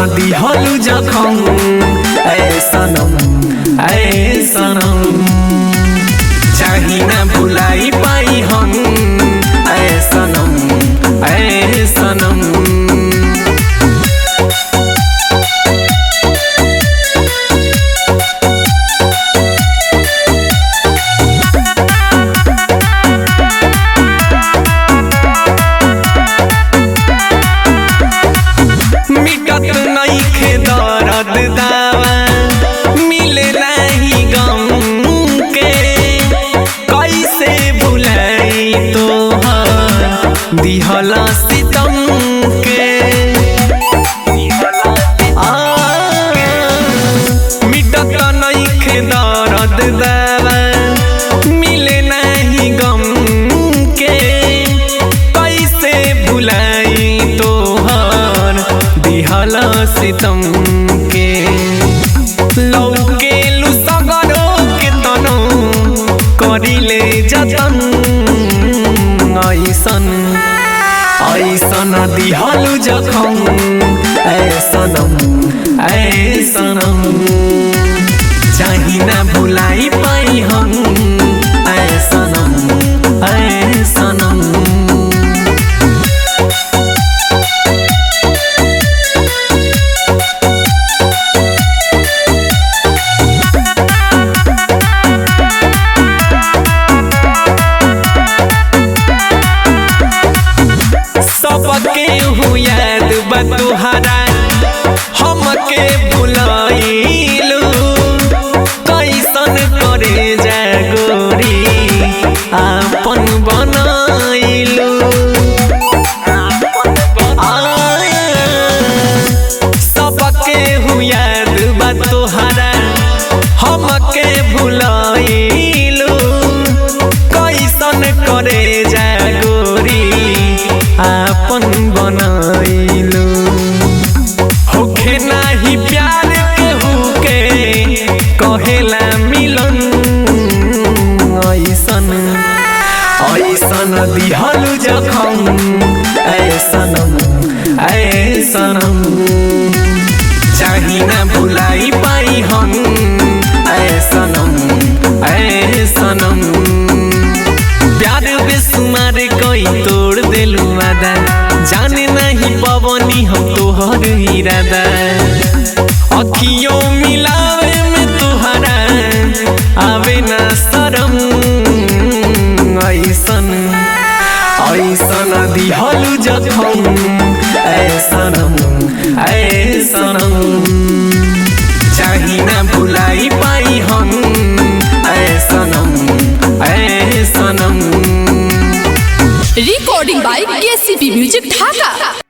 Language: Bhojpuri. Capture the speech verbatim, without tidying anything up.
दिहलु जखम ऐ सनम ऐ सनम चाही ना भुलाई पाई हम ऐ सनम ऐ सनम। दिहला सितम के मिटत नइखे दर्द दावा मिले नहीं गम के कैसे भुलाई तोहर दिहला सितम के लौके लु सगरो के तनो करिले जतन ऐसन ऐसन दिहलु जखम ऐ सनम ऐ सनम चाही ना भुलाई पाई हम ऐ सनम ऐ सनम। सबके हूँ याद बा तुहरा हमके भुलाइलू कैसन करे जा गोरी आपन बनाइलू सबके हूँ याद बा तुहरा हमके भुलाइलू कैसन करे जा गोरी आपन बनाइलू होखे नाही प्यार केहू के कहेला मिलन ऐसन ऐसन दिहलु जखम ऐ सनम ऐ सनम चाही ना भुलाई पाई हम ऐ सनम ऐ सनम। प्यार बेसुमार कोई तोड़ देलू वादा जाने नहीं पवनी हम तोहर इरादा अखियों मिलावे में तुहरा आवे ना शरम ऐसन ऐसन दिहलु जखम ऐ सनम ऐ सनम चाही ना भुलाई पाई हम ऐ सनम ऐ सनम। Recording by KCP music Dhaka.